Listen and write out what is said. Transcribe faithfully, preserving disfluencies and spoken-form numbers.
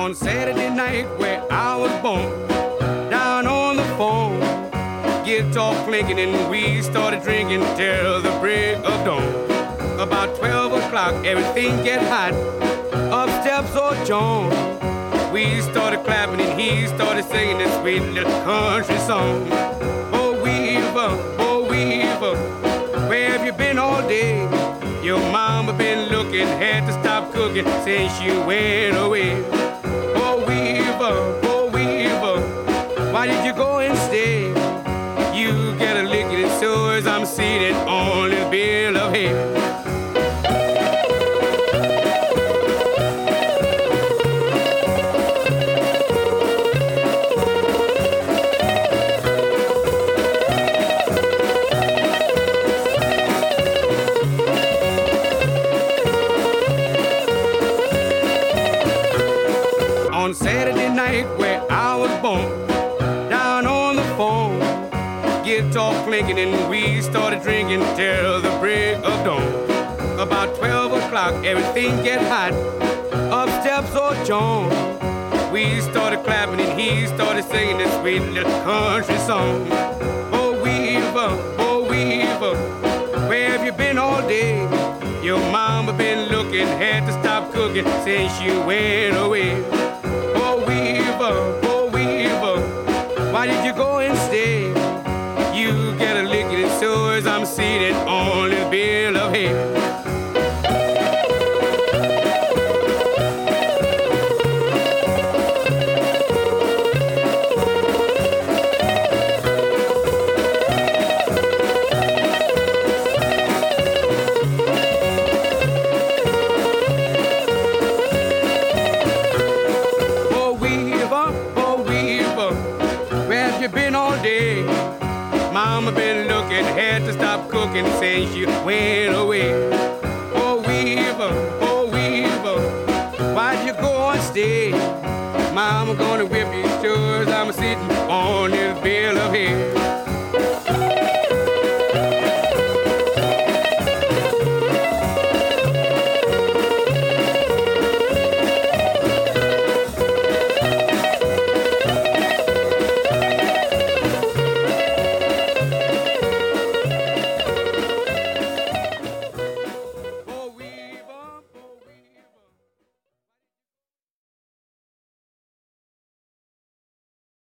On Saturday night where I was born, down on the phone, guitar clinking and we started drinking till the break of dawn. About twelve o'clock, everything get hot. Up steps old John. We started clapping and he started singing this sweet little country song. Oh Weaver, oh Weaver, where have you been all day? Your mama been looking, had to stop cooking since you went away. Oh Weaver, oh Weaver, why did you go and stay? You get a licking and so as I'm seated on the bill of hay. On Saturday night where I was born, down on the phone, guitar clinking and we started drinking till the break of dawn. About twelve o'clock, everything get hot. Up steps old John. We started clapping and he started singing this sweet little country song. Oh Weaver, oh Weaver, where have you been all day? Your mama been looking, had to stop cooking since you went away. Oh Weaver, oh Weaver, why did you go and stay? You get a licking and so as I'm seated on the bill of hay. Been all day. Mama been looking, had to stop cooking since you went away.